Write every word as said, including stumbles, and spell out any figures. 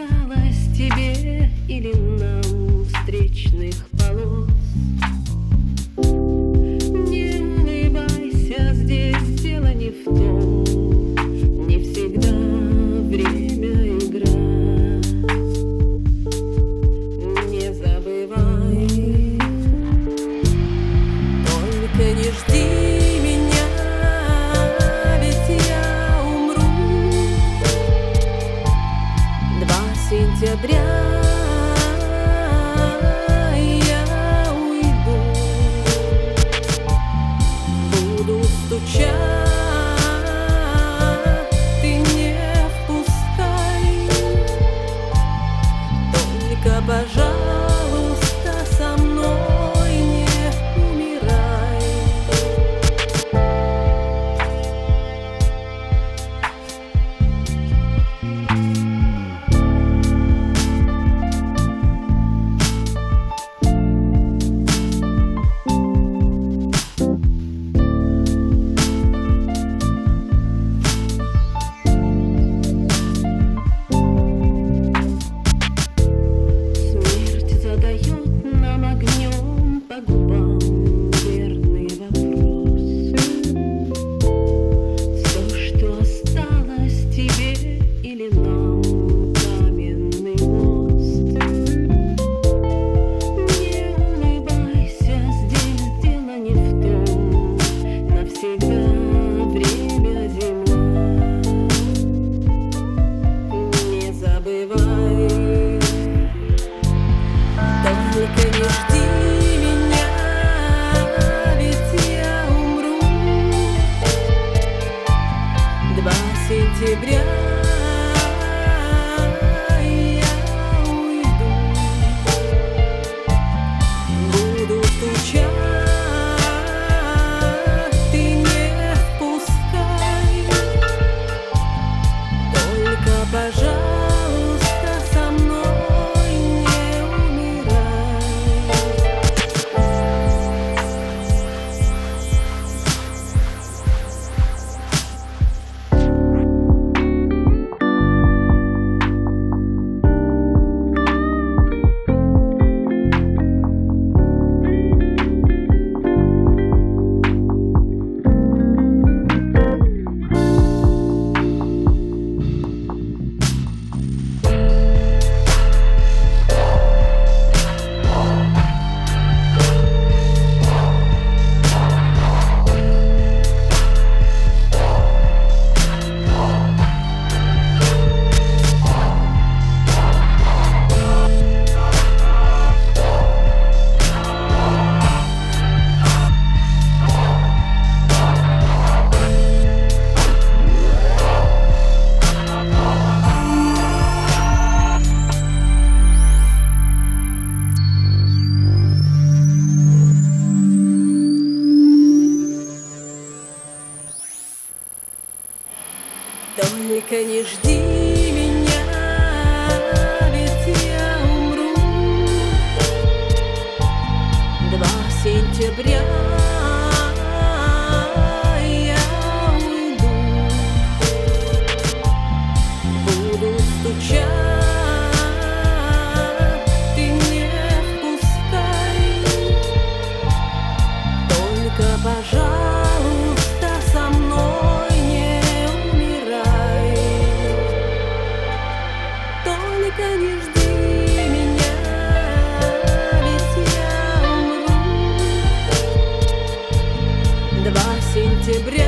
осталось тебе или нам встречных полос? Не улыбайся, здесь дело не в том, не всегда время игра. Не забывай, только не жди меня, ведь я умру. Два сентября я уйду, буду стучать, ты не впускай, только, пожалуйста, со мной не умирай. Смерть задает нам огнем по губам верный вопрос. Все, что осталось тебе или нам, каменный мост. Не улыбайся, здесь дело не в том, навсегда время зима. Не забывай, только не жди меня, ведь я умру. Два сентября я уйду, буду стучать, ты не впускай, только, пожалуйста, со мной не умирай. Только не жди меня, ведь я умру. Два сентября я уйду, буду стучать, ты не впускай, только, пожалуйста, со мной не умирай. Только не жди меня, ведь я умру. Два сентября